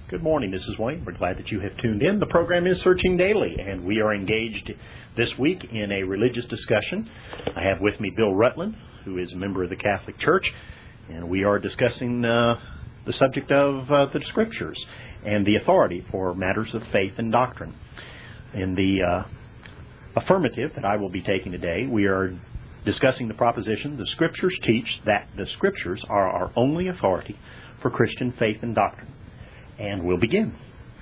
Good morning, this is Wayne. We're glad that you have tuned in. The program is Searching Daily, and we are engaged this week in a religious discussion. I have with me Bill Rutland, who is a member of the Catholic Church, and we are discussing the subject of the Scriptures and the authority for matters of faith and doctrine. In the affirmative that I will be taking today, we are discussing the proposition the Scriptures teach that the Scriptures are our only authority for Christian faith and doctrine. And we'll begin.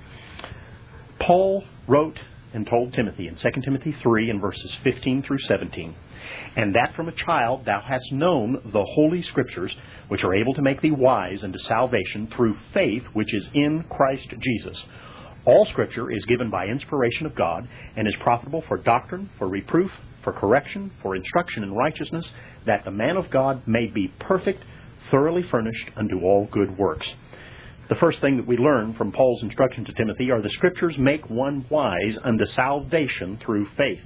Paul wrote and told Timothy in 2 Timothy 3 and verses 15 through 17, "And that from a child thou hast known the Holy Scriptures, which are able to make thee wise unto salvation through faith which is in Christ Jesus. All Scripture is given by inspiration of God, and is profitable for doctrine, for reproof, for correction, for instruction in righteousness, that the man of God may be perfect, thoroughly furnished unto all good works." The first thing that we learn from Paul's instruction to Timothy are the Scriptures make one wise unto salvation through faith.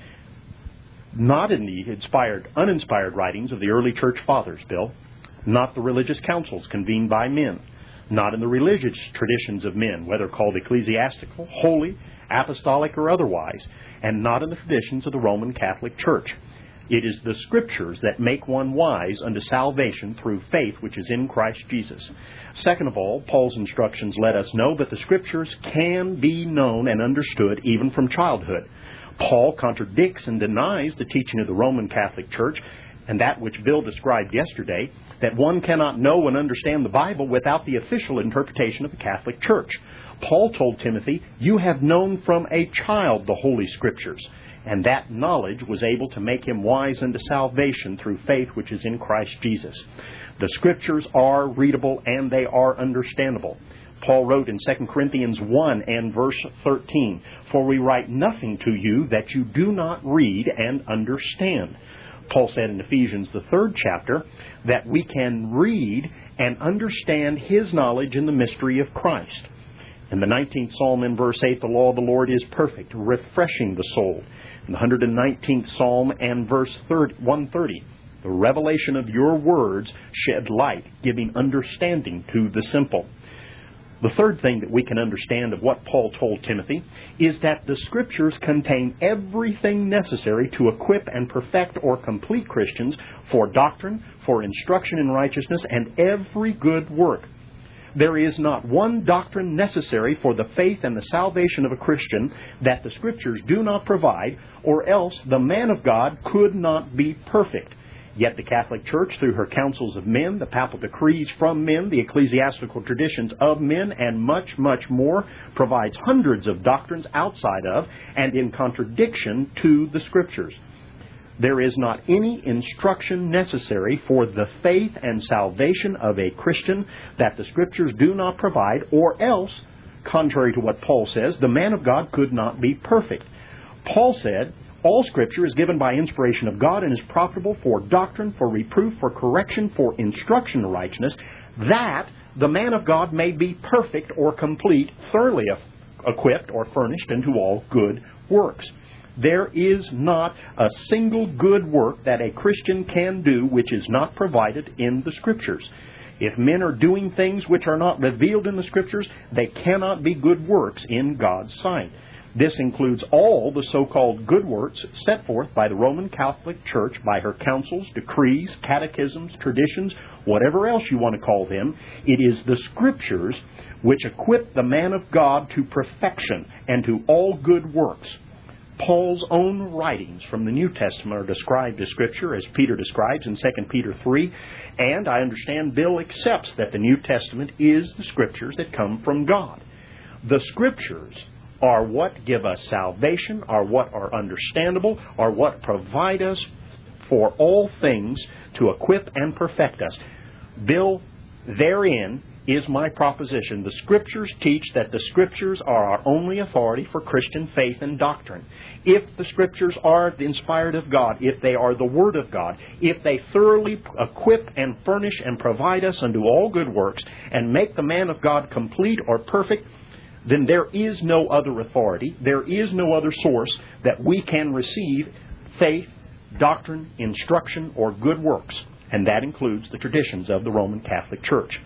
Not in the uninspired writings of the early church fathers, Bill. Not the religious councils convened by men. Not in the religious traditions of men, whether called ecclesiastical, holy, apostolic, or otherwise. And not in the traditions of the Roman Catholic Church. It is the Scriptures that make one wise unto salvation through faith which is in Christ Jesus. Second of all, Paul's instructions let us know that the Scriptures can be known and understood even from childhood. Paul contradicts and denies the teaching of the Roman Catholic Church, and that which Bill described yesterday, that one cannot know and understand the Bible without the official interpretation of the Catholic Church. Paul told Timothy, "You have known from a child the Holy Scriptures." And that knowledge was able to make him wise unto salvation through faith which is in Christ Jesus. The Scriptures are readable and they are understandable. Paul wrote in 2 Corinthians 1 and verse 13, "For we write nothing to you that you do not read and understand." Paul said in Ephesians, the 3rd chapter, that we can read and understand His knowledge in the mystery of Christ. In the 19th Psalm in verse 8, "The law of the Lord is perfect, refreshing the soul." In the 119th Psalm and verse 130, "The revelation of your words shed light, giving understanding to the simple." The third thing that we can understand of what Paul told Timothy is that the Scriptures contain everything necessary to equip and perfect or complete Christians for doctrine, for instruction in righteousness, and every good work. There is not one doctrine necessary for the faith and the salvation of a Christian that the Scriptures do not provide, or else the man of God could not be perfect. Yet the Catholic Church, through her councils of men, the papal decrees from men, the ecclesiastical traditions of men, and much, much more, provides hundreds of doctrines outside of and in contradiction to the Scriptures. There is not any instruction necessary for the faith and salvation of a Christian that the Scriptures do not provide, or else, contrary to what Paul says, the man of God could not be perfect. Paul said, "All Scripture is given by inspiration of God and is profitable for doctrine, for reproof, for correction, for instruction in righteousness, that the man of God may be perfect or complete, thoroughly equipped or furnished unto all good works." There is not a single good work that a Christian can do which is not provided in the Scriptures. If men are doing things which are not revealed in the Scriptures, they cannot be good works in God's sight. This includes all the so-called good works set forth by the Roman Catholic Church by her councils, decrees, catechisms, traditions, whatever else you want to call them. It is the Scriptures which equip the man of God to perfection and to all good works. Paul's own writings from the New Testament are described as Scripture, as Peter describes in 2 Peter 3, and I understand Bill accepts that the New Testament is the Scriptures that come from God. The Scriptures are what give us salvation, are what are understandable, are what provide us for all things to equip and perfect us. Bill, therein is my proposition. The Scriptures teach that the Scriptures are our only authority for Christian faith and doctrine. If the Scriptures are inspired of God, if they are the Word of God, if they thoroughly equip and furnish and provide us unto all good works and make the man of God complete or perfect, then there is no other authority, there is no other source that we can receive faith, doctrine, instruction, or good works. And that includes the traditions of the Roman Catholic Church.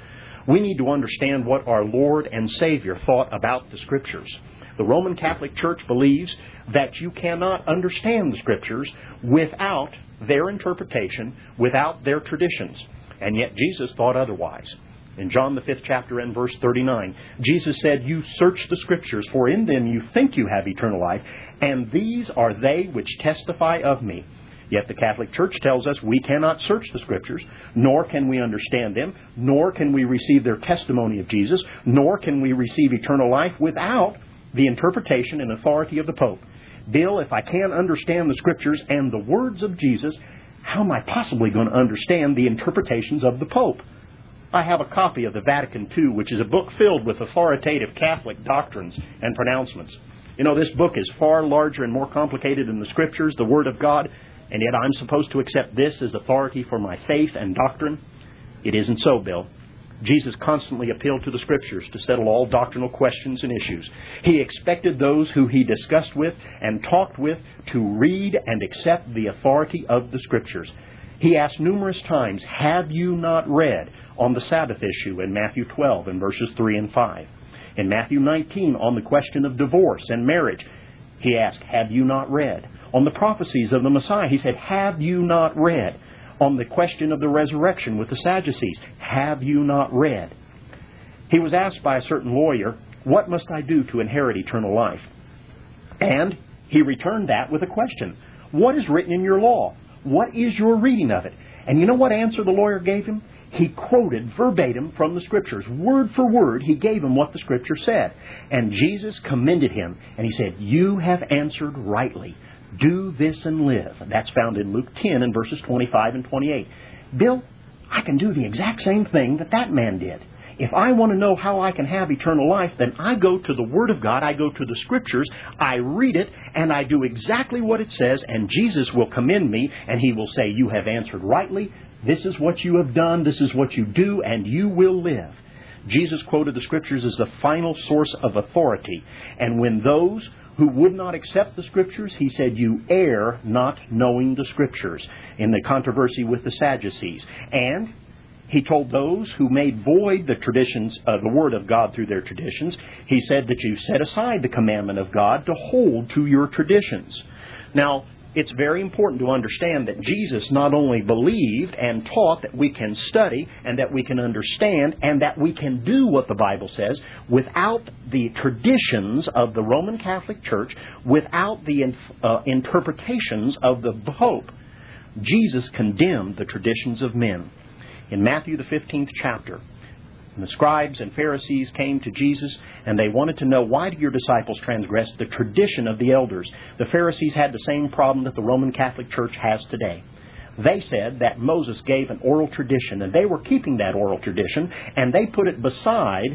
We need to understand what our Lord and Savior thought about the Scriptures. The Roman Catholic Church believes that you cannot understand the Scriptures without their interpretation, without their traditions. And yet Jesus thought otherwise. In John the 5th chapter and verse 39, Jesus said, "You search the Scriptures, for in them you think you have eternal life, and these are they which testify of me." Yet the Catholic Church tells us we cannot search the Scriptures, nor can we understand them, nor can we receive their testimony of Jesus, nor can we receive eternal life without the interpretation and authority of the Pope. Bill, if I can't understand the Scriptures and the words of Jesus, how am I possibly going to understand the interpretations of the Pope? I have a copy of the Vatican II, which is a book filled with authoritative Catholic doctrines and pronouncements. You know, this book is far larger and more complicated than the Scriptures, the Word of God, and yet I'm supposed to accept this as authority for my faith and doctrine? It isn't so, Bill. Jesus constantly appealed to the Scriptures to settle all doctrinal questions and issues. He expected those who he discussed with and talked with to read and accept the authority of the Scriptures. He asked numerous times, "Have you not read?" on the Sabbath issue in Matthew 12 and verses 3 and 5. In Matthew 19 on the question of divorce and marriage, he asked, "Have you not read?" On the prophecies of the Messiah, he said, "Have you not read?" On the question of the resurrection with the Sadducees, "Have you not read?" He was asked by a certain lawyer, "What must I do to inherit eternal life?" And he returned that with a question, "What is written in your law? What is your reading of it?" And you know what answer the lawyer gave him? He quoted verbatim from the Scriptures. Word for word, he gave him what the Scripture said. And Jesus commended him, and he said, "You have answered rightly. Do this and live." That's found in Luke 10 and verses 25 and 28. Bill, I can do the exact same thing that man did. If I want to know how I can have eternal life, then I go to the Word of God, I go to the Scriptures, I read it, and I do exactly what it says, and Jesus will commend me, and He will say, "You have answered rightly. This is what you have done, this is what you do, and you will live." Jesus quoted the Scriptures as the final source of authority. And when those who would not accept the Scriptures, He said, "You err not knowing the Scriptures," in the controversy with the Sadducees. And He told those who made void the traditions of the Word of God through their traditions, He said that you set aside the commandment of God to hold to your traditions. Now, it's very important to understand that Jesus not only believed and taught that we can study and that we can understand and that we can do what the Bible says without the traditions of the Roman Catholic Church, without the interpretations of the Pope. Jesus condemned the traditions of men. In Matthew the 15th chapter, the scribes and Pharisees came to Jesus and they wanted to know, "Why do your disciples transgress the tradition of the elders?" The Pharisees had the same problem that the Roman Catholic Church has today. They said that Moses gave an oral tradition and they were keeping that oral tradition and they put it beside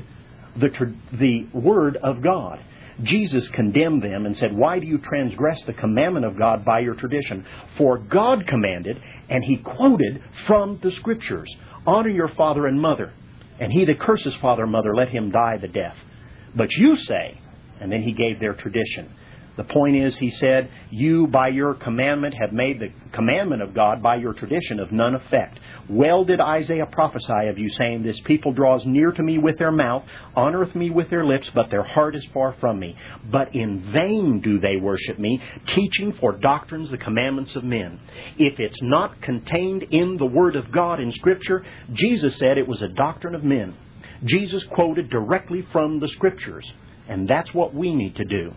the Word of God. Jesus condemned them and said, "Why do you transgress the commandment of God by your tradition? For God commanded," and He quoted from the Scriptures, "Honor your father and mother. And he that curses father and mother, let him die the death. But you say," and then He gave their tradition. The point is, He said, "You by your commandment have made the commandment of God by your tradition of none effect. Well did Isaiah prophesy of you, saying, This people draws near to me with their mouth, honoreth me with their lips, but their heart is far from me. But in vain do they worship me, teaching for doctrines the commandments of men." If it's not contained in the Word of God in Scripture, Jesus said it was a doctrine of men. Jesus quoted directly from the Scriptures, and that's what we need to do.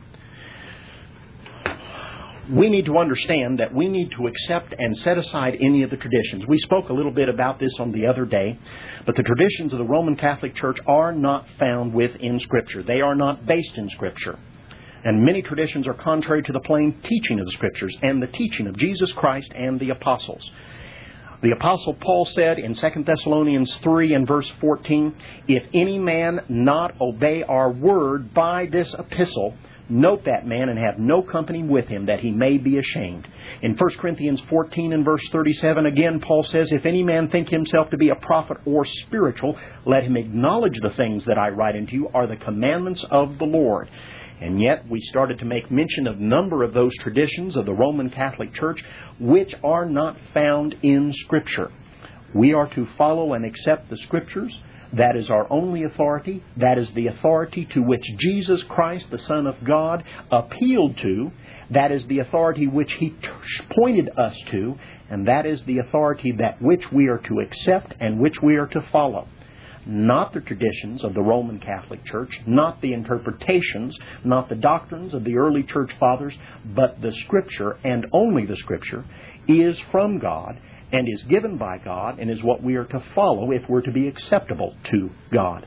We need to understand that we need to accept and set aside any of the traditions. We spoke a little bit about this on the other day, but the traditions of the Roman Catholic Church are not found within Scripture. They are not based in Scripture. And many traditions are contrary to the plain teaching of the Scriptures and the teaching of Jesus Christ and the apostles. The Apostle Paul said in 2 Thessalonians 3 and verse 14, "If any man not obey our word by this epistle, note that man and have no company with him, that he may be ashamed." In 1 Corinthians 14 and verse 37, again, Paul says, "If any man think himself to be a prophet or spiritual, let him acknowledge the things that I write unto you are the commandments of the Lord." And yet we started to make mention of a number of those traditions of the Roman Catholic Church which are not found in Scripture. We are to follow and accept the Scriptures, That is our only authority. That is the authority to which Jesus Christ, the Son of God, appealed to. That is the authority which He pointed us to. And that is the authority that which we are to accept and which we are to follow. Not the traditions of the Roman Catholic Church, not the interpretations, not the doctrines of the early church fathers, but the Scripture, and only the Scripture, is from God and is given by God and is what we are to follow if we're to be acceptable to God.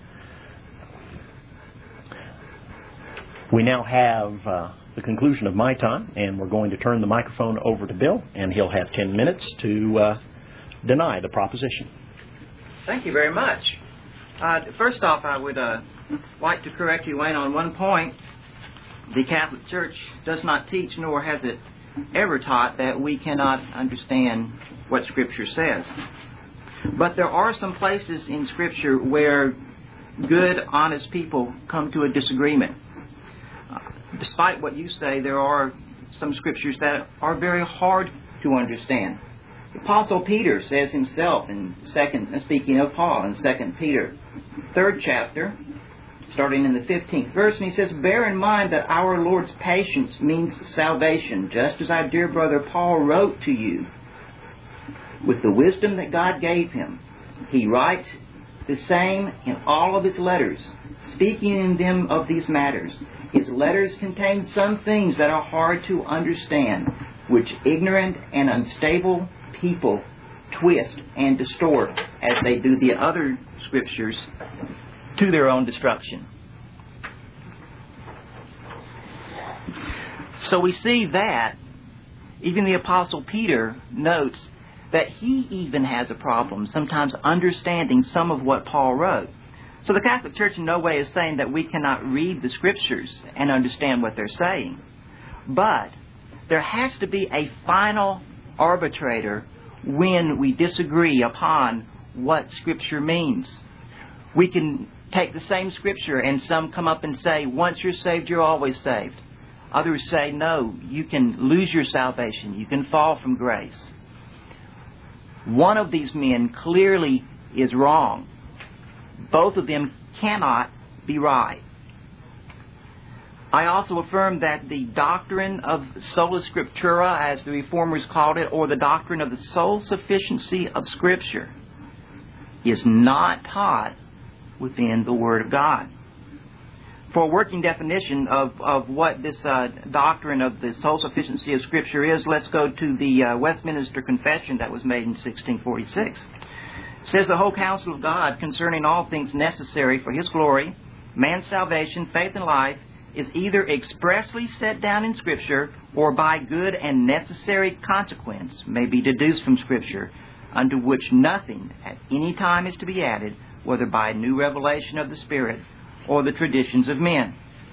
We now have the conclusion of my time, and we're going to turn the microphone over to Bill, and he'll have 10 minutes to deny the proposition. Thank you very much. First off, I would like to correct you, Wayne, on one point. The Catholic Church does not teach, nor has it ever taught, that we cannot understand what Scripture says. But there are some places in Scripture where good, honest people come to a disagreement. Despite what you say, there are some Scriptures that are very hard to understand. The Apostle Peter says himself, speaking of Paul, in 2 Peter, 3rd chapter, starting in the 15th verse, and he says, "Bear in mind that our Lord's patience means salvation, just as our dear brother Paul wrote to you. With the wisdom that God gave him, he writes the same in all of his letters, speaking in them of these matters. His letters contain some things that are hard to understand, which ignorant and unstable people twist and distort, as they do the other Scriptures, to their own destruction." So we see that even the Apostle Peter notes that he even has a problem sometimes understanding some of what Paul wrote. So the Catholic Church in no way is saying that we cannot read the Scriptures and understand what they're saying. But there has to be a final arbitrator when we disagree upon what Scripture means. We can take the same Scripture and some come up and say, once you're saved, you're always saved. Others say, no, you can lose your salvation. You can fall from grace. One of these men clearly is wrong. Both of them cannot be right. I also affirm that the doctrine of sola scriptura, as the Reformers called it, or the doctrine of the sole sufficiency of Scripture, is not taught within the Word of God. For a working definition of what this doctrine of the sole sufficiency of Scripture is, let's go to the Westminster Confession that was made in 1646. It says, "The whole counsel of God concerning all things necessary for His glory, man's salvation, faith, and life, is either expressly set down in Scripture, or by good and necessary consequence may be deduced from Scripture, unto which nothing at any time is to be added, whether by new revelation of the Spirit or the traditions of men."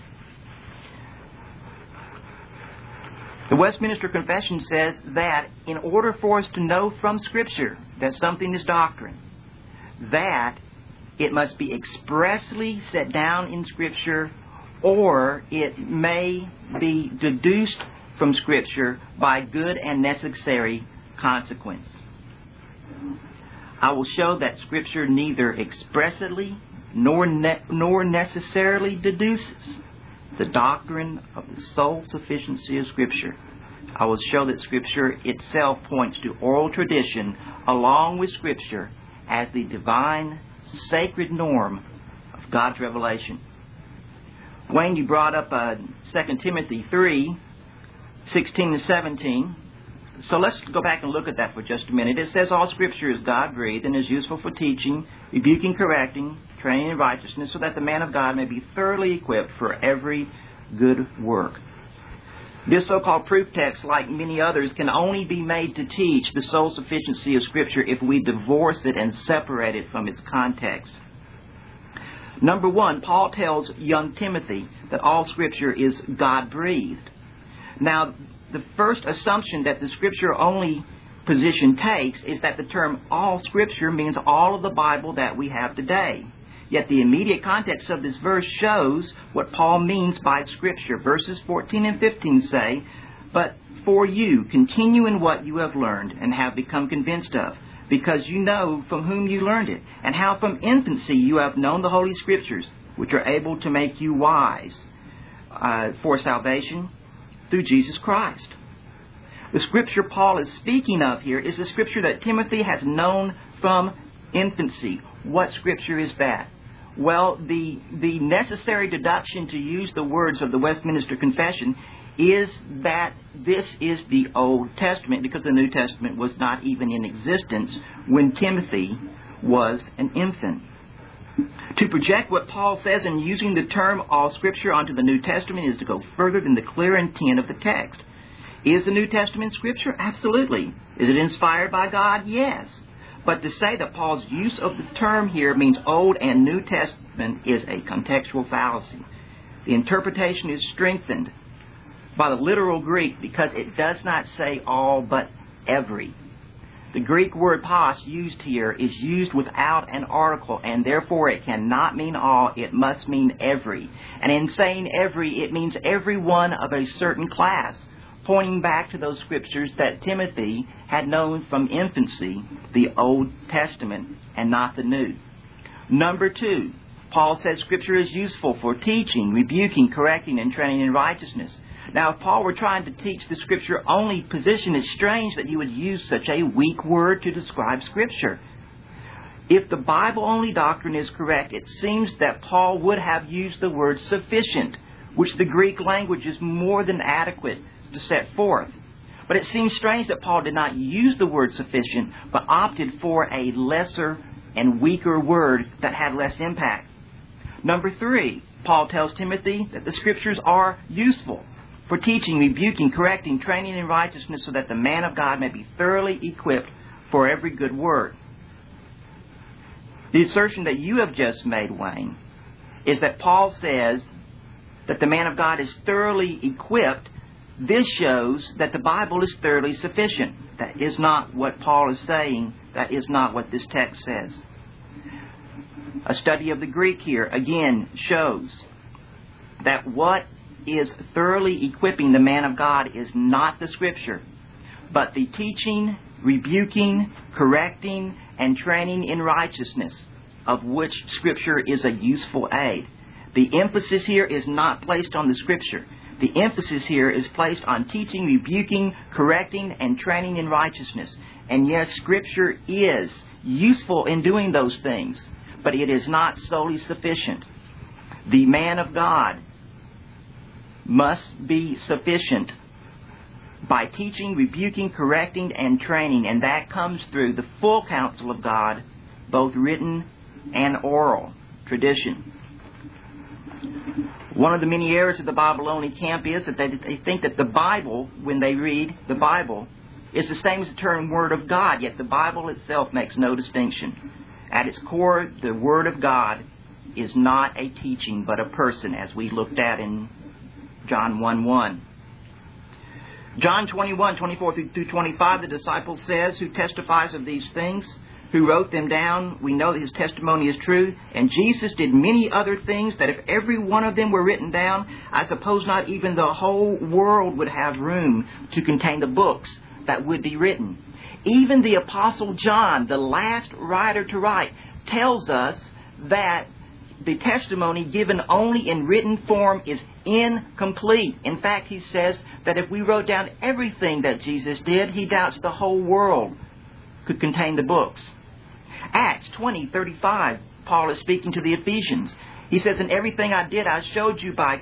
The Westminster Confession says that in order for us to know from Scripture that something is doctrine, that it must be expressly set down in Scripture, or it may be deduced from Scripture by good and necessary consequence. I will show that Scripture neither expressly nor necessarily deduces the doctrine of the sole sufficiency of Scripture. I will show that Scripture itself points to oral tradition along with Scripture as the divine, sacred norm of God's revelation. Wayne, you brought up 2 Timothy 3, 16 and 17. So let's go back and look at that for just a minute. It says, "All Scripture is God-breathed and is useful for teaching, rebuking, correcting, training in righteousness, so that the man of God may be thoroughly equipped for every good work." This so-called proof text, like many others, can only be made to teach the sole sufficiency of Scripture if we divorce it and separate it from its context. Number one, Paul tells young Timothy that all Scripture is God-breathed. Now, the first assumption that the Scripture-only position takes is that the term all Scripture means all of the Bible that we have today. Yet the immediate context of this verse shows what Paul means by Scripture. Verses 14 and 15 say, "But for you, continue in what you have learned and have become convinced of, because you know from whom you learned it, and how from infancy you have known the Holy Scriptures, which are able to make you wise for salvation through Jesus Christ. The Scripture Paul is speaking of here is the Scripture that Timothy has known from infancy. What Scripture is that? Well, the necessary deduction to use the words of the Westminster Confession is that this is the Old Testament, because the New Testament was not even in existence when Timothy was an infant. To project what Paul says in using the term all Scripture onto the New Testament is to go further than the clear intent of the text. Is the New Testament Scripture? Absolutely. Is it inspired by God? Yes. But to say that Paul's use of the term here means Old and New Testament is a contextual fallacy. The interpretation is strengthened by the literal Greek because it does not say all but every. The Greek word pas used here is used without an article, and therefore it cannot mean all, it must mean every. And in saying every, it means every one of a certain class, pointing back to those Scriptures that Timothy had known from infancy, the Old Testament, and not the New. Number 2, Paul says Scripture is useful for teaching, rebuking, correcting, and training in righteousness. Now, if Paul were trying to teach the Scripture-only position, it's strange that he would use such a weak word to describe Scripture. If the Bible-only doctrine is correct, it seems that Paul would have used the word sufficient, which the Greek language is more than adequate to set forth. But it seems strange that Paul did not use the word sufficient, but opted for a lesser and weaker word that had less impact. Number 3, Paul tells Timothy that the Scriptures are useful for teaching, rebuking, correcting, training in righteousness, so that the man of God may be thoroughly equipped for every good work. The assertion that you have just made, Wayne, is that Paul says that the man of God is thoroughly equipped. This shows that the Bible is thoroughly sufficient. That is not what Paul is saying. That is not what this text says. A study of the Greek here, again, shows that what is thoroughly equipping the man of God is not the Scripture, but the teaching, rebuking, correcting, and training in righteousness, of which Scripture is a useful aid. The emphasis here is not placed on the Scripture. The emphasis here is placed on teaching, rebuking, correcting, and training in righteousness. And yes, Scripture is useful in doing those things, but it is not solely sufficient. The man of God must be sufficient by teaching, rebuking, correcting, and training, and that comes through the full counsel of God, both written and oral tradition. One of the many errors of the Bible-only camp is that they think that the Bible, when they read the Bible, is the same as the term Word of God, yet the Bible itself makes no distinction. At its core, the Word of God is not a teaching, but a person, as we looked at in John 1:1. John 21:24-25, the disciple says, who testifies of these things, who wrote them down, we know that his testimony is true. And Jesus did many other things that if every one of them were written down, I suppose not even the whole world would have room to contain the books that would be written. Even the Apostle John, the last writer to write, tells us that the testimony given only in written form is incomplete. In fact, he says that if we wrote down everything that Jesus did, he doubts the whole world could contain the books. Acts 20:35, Paul is speaking to the Ephesians. He says, "In everything I did, I showed you by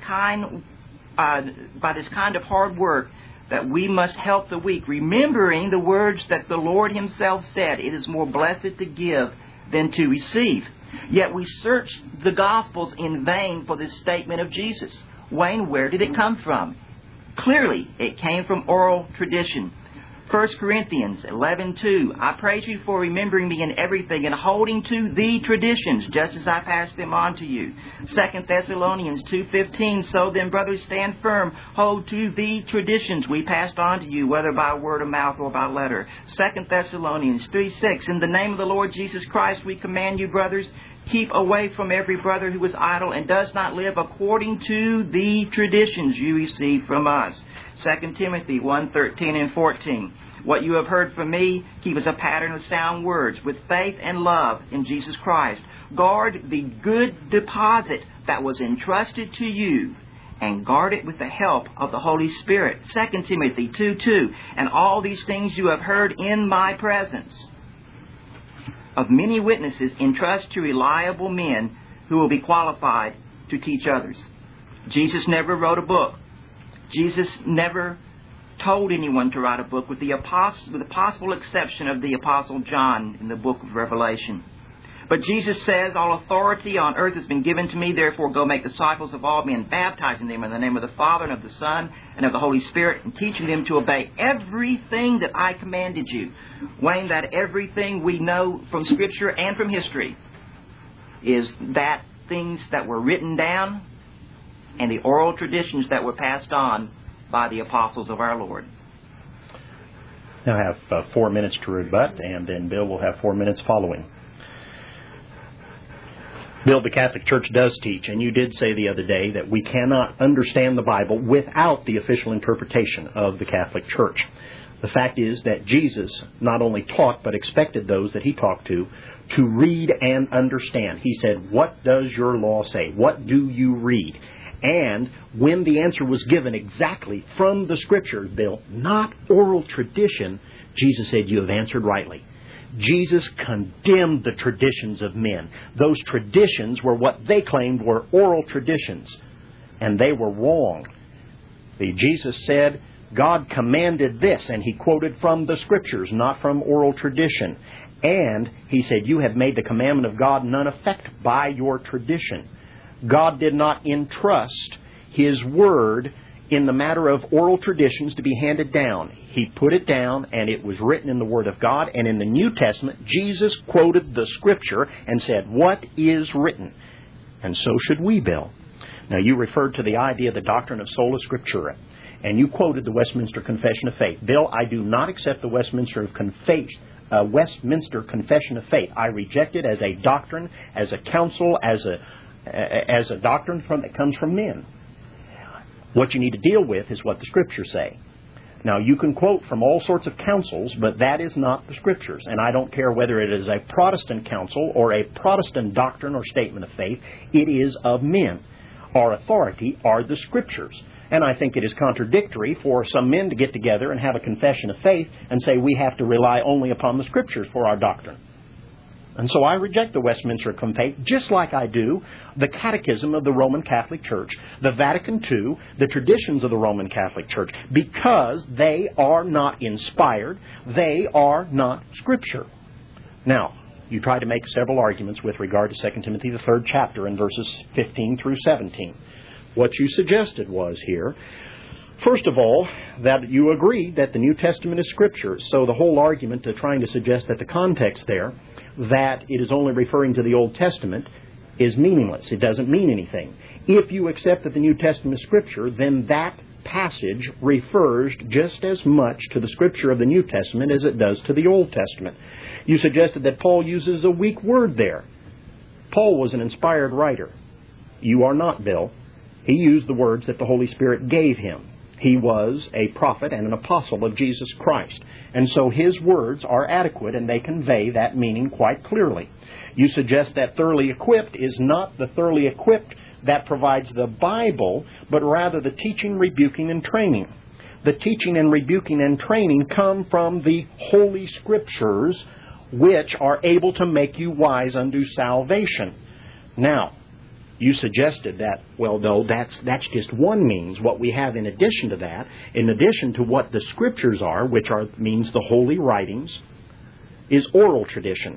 this kind of hard work that we must help the weak, remembering the words that the Lord Himself said, it is more blessed to give than to receive." Yet we search the Gospels in vain for this statement of Jesus. Wayne, where did it come from? Clearly, it came from oral tradition. 1 Corinthians 11:2, I praise you for remembering me in everything and holding to the traditions, just as I passed them on to you. 2 Thessalonians 2:15, so then, brothers, stand firm, hold to the traditions we passed on to you, whether by word of mouth or by letter. 2 Thessalonians 3:6, in the name of the Lord Jesus Christ, we command you, brothers, keep away from every brother who is idle and does not live according to the traditions you received from us. 2 Timothy 1:13 and 14. What you have heard from me, keep as a pattern of sound words, with faith and love in Jesus Christ. Guard the good deposit that was entrusted to you, and guard it with the help of the Holy Spirit. 2 Timothy 2:2. And all these things you have heard in my presence of many witnesses, entrust to reliable men who will be qualified to teach others. Jesus never wrote a book. Jesus never told anyone to write a book, with the possible exception of the Apostle John in the book of Revelation. But Jesus says, all authority on earth has been given to me, therefore go make disciples of all men, baptizing them in the name of the Father and of the Son and of the Holy Spirit, and teaching them to obey everything that I commanded you. Wayne, that everything we know from Scripture and from history is that things that were written down and the oral traditions that were passed on by the apostles of our Lord. Now I have 4 minutes to rebut, and then Bill will have 4 minutes following. Bill, the Catholic Church does teach, and you did say the other day that we cannot understand the Bible without the official interpretation of the Catholic Church. The fact is that Jesus not only taught, but expected those that He talked to read and understand. He said, what does your law say? What do you read? And when the answer was given exactly from the Scriptures, Bill, not oral tradition, Jesus said, you have answered rightly. Jesus condemned the traditions of men. Those traditions were what they claimed were oral traditions, and they were wrong. Jesus said, God commanded this, and He quoted from the Scriptures, not from oral tradition. And He said, you have made the commandment of God none effect by your tradition. God did not entrust His Word in the matter of oral traditions to be handed down. He put it down, and it was written in the Word of God. And in the New Testament, Jesus quoted the Scripture and said, what is written? And so should we, Bill. Now, you referred to the idea of the doctrine of sola scriptura, and you quoted the Westminster Confession of Faith. Bill, I do not accept the Westminster Confession of Faith. I reject it as a doctrine, as a counsel, as a doctrine that comes from men. What you need to deal with is what the Scriptures say. Now, you can quote from all sorts of councils, but that is not the Scriptures. And I don't care whether it is a Protestant council or a Protestant doctrine or statement of faith. It is of men. Our authority are the Scriptures. And I think it is contradictory for some men to get together and have a confession of faith and say we have to rely only upon the Scriptures for our doctrine. And so I reject the Westminster Confession, just like I do the Catechism of the Roman Catholic Church, the Vatican II, the traditions of the Roman Catholic Church, because they are not inspired, they are not Scripture. Now, you try to make several arguments with regard to 2 Timothy, the 3rd chapter, in verses 15 through 17. What you suggested was here, first of all, that you agreed that the New Testament is Scripture. So the whole argument to trying to suggest that the context there, that it is only referring to the Old Testament, is meaningless. It doesn't mean anything. If you accept that the New Testament is Scripture, then that passage refers just as much to the Scripture of the New Testament as it does to the Old Testament. You suggested that Paul uses a weak word there. Paul was an inspired writer. You are not, Bill. He used the words that the Holy Spirit gave him. He was a prophet and an apostle of Jesus Christ. And so his words are adequate, and they convey that meaning quite clearly. You suggest that thoroughly equipped is not the thoroughly equipped that provides the Bible, but rather the teaching, rebuking, and training. The teaching and rebuking and training come from the Holy Scriptures, which are able to make you wise unto salvation. Now, you suggested that, well, no, that's just one means. What we have in addition to that, in addition to what the Scriptures are, which means the holy writings, is oral tradition.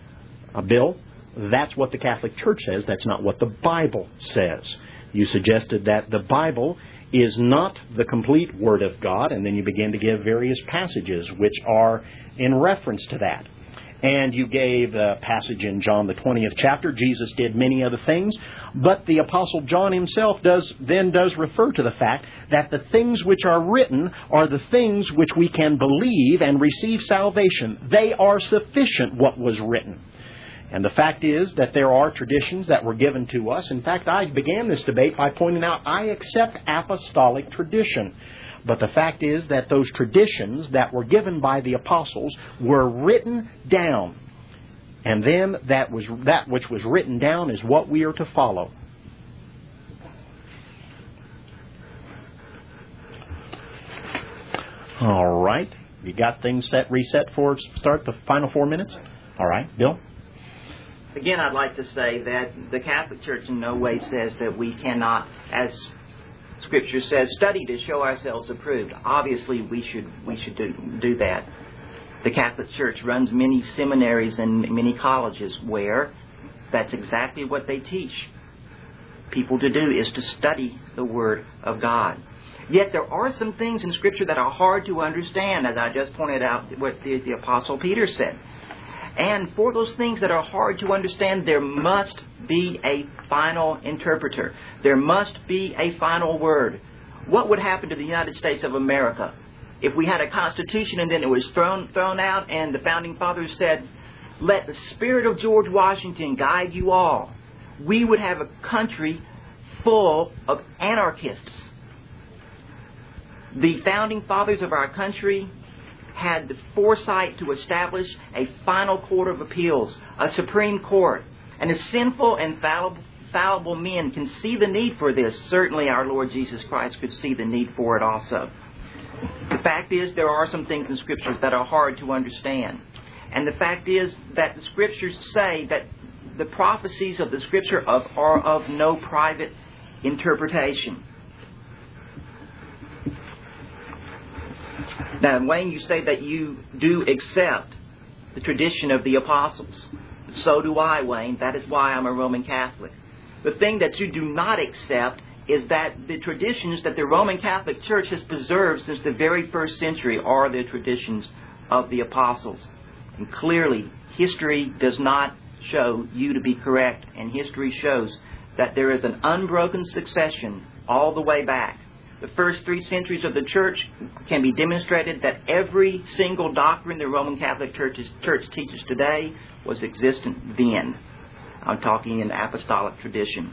Bill, that's what the Catholic Church says. That's not what the Bible says. You suggested that the Bible is not the complete Word of God, and then you begin to give various passages which are in reference to that. And you gave a passage in John the 20th chapter. Jesus did many other things, but the Apostle John himself does refer to the fact that the things which are written are the things which we can believe and receive salvation. They are sufficient, what was written. And the fact is that there are traditions that were given to us. In fact, I began this debate by pointing out I accept apostolic tradition. But the fact is that those traditions that were given by the apostles were written down. And then that which was written down is what we are to follow. All right. You got things reset for start the final 4 minutes? All right. Bill? Again, I'd like to say that the Catholic Church in no way says that we cannot, as Scripture says, study to show ourselves approved. Obviously, we should do that. The Catholic Church runs many seminaries and many colleges where that's exactly what they teach people to do, is to study the Word of God. Yet there are some things in Scripture that are hard to understand, as I just pointed out what the Apostle Peter said. And for those things that are hard to understand, there must be a final interpreter. There must be a final word. What would happen to the United States of America if we had a Constitution and then it was thrown out and the Founding Fathers said, "Let the spirit of George Washington guide you all"? We would have a country full of anarchists. The Founding Fathers of our country had the foresight to establish a final court of appeals, a Supreme Court. And as sinful and fallible men can see the need for this, certainly our Lord Jesus Christ could see the need for it also. The fact is, there are some things in Scripture that are hard to understand. And the fact is that the Scriptures say that the prophecies of the Scripture are of no private interpretation. Now, Wayne, you say that you do accept the tradition of the apostles. So do I, Wayne. That is why I'm a Roman Catholic. The thing that you do not accept is that the traditions that the Roman Catholic Church has preserved since the very first century are the traditions of the apostles. And clearly, history does not show you to be correct, and history shows that there is an unbroken succession all the way back. The first 3 centuries of the Church can be demonstrated that every single doctrine the Roman Catholic Church teaches today was existent then. I'm talking in apostolic tradition.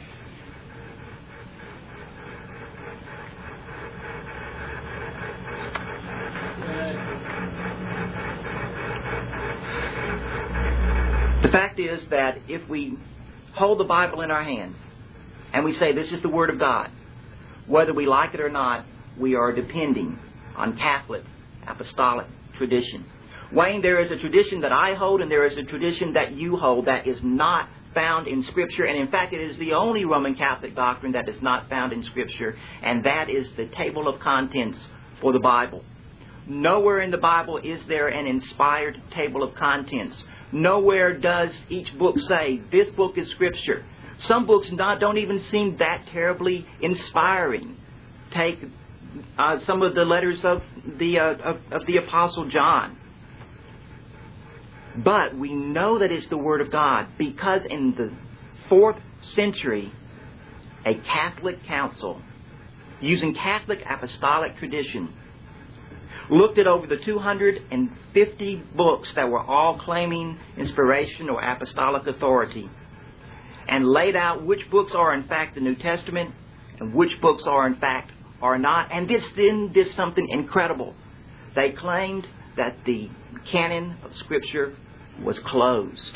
The fact is that if we hold the Bible in our hands and we say this is the Word of God, whether we like it or not, we are depending on Catholic apostolic tradition. Wayne, there is a tradition that I hold and there is a tradition that you hold that is not found in Scripture. And in fact, it is the only Roman Catholic doctrine that is not found in Scripture. And that is the table of contents for the Bible. Nowhere in the Bible is there an inspired table of contents. Nowhere does each book say, this book is Scripture. Some books don't even seem that terribly inspiring. Take some of the letters of the Apostle John. But we know that it's the Word of God because in the 4th century, a Catholic council, using Catholic apostolic tradition, looked at over the 250 books that were all claiming inspiration or apostolic authority, and laid out which books are in fact the New Testament and which books are in fact are not. And this then did something incredible. They claimed that the canon of Scripture was closed.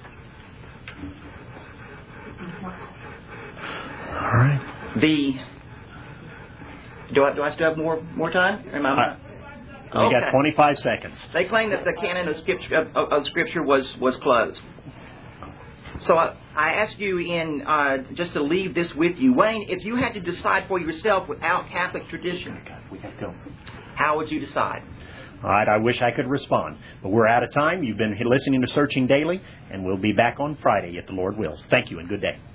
All right. Do I still have more time? We got 25 seconds. They claimed that the canon of Scripture was closed. So I ask you just to leave this with you. Wayne, if you had to decide for yourself without Catholic tradition, We got to go. how would you decide? All right, I wish I could respond. But we're out of time. You've been listening to Searching Daily, and we'll be back on Friday if the Lord wills. Thank you and good day.